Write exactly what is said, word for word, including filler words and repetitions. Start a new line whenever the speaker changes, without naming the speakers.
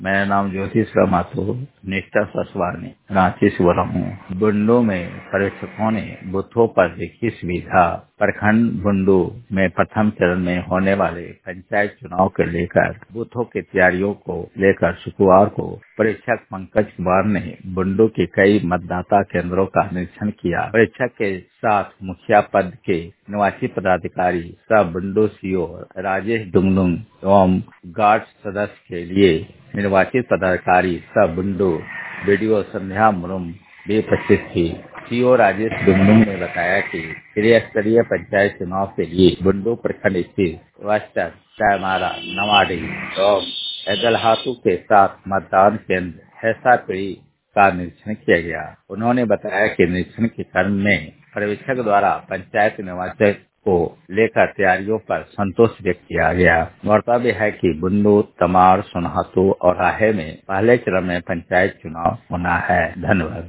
मेरा नाम ज्योतिष माथुर निष्ठा ससवानी रांची से बोला हूँ। बुंडू में पर्यवेक्षकों ने बूथों पर देखी सुविधा। प्रखंड बुंडू में प्रथम चरण में होने वाले पंचायत चुनाव के लेकर बूथों की तैयारियों को लेकर शुक्रवार को परीक्षक पंकज कुमार ने बुंडू के कई मतदाता केंद्रों का निरीक्षण किया। परीक्षक के साथ मुखिया पद के निवासी पदाधिकारी सह बुंडू सीओ राजेश डुंगडुंग एवं गार्ड सदस्य के लिए निर्वाचित पदाधिकारी सब बुंडू वीडियो संध्या मुरुम भी उपस्थित थी। सीओ राजेश डुंगडुंग ने बताया कि त्रिस्तरीय पंचायत चुनाव के लिए बुंडू प्रखंड स्थित वस्टर कैमारा नवाडी और एदलहातू के साथ मतदान केंद्र हैसापीड़ी का निरीक्षण किया गया। उन्होंने बताया कि निरीक्षण के क्रम में पर्यवेक्षक द्वारा पंचायत निर्वाचन को लेकर तैयारियों पर संतोष व्यक्त किया गया। गौरतव्य है कि बुंडू, तमाड़, सोनहातू और राहे में पहले चरण में पंचायत चुनाव होना है। धन्यवाद।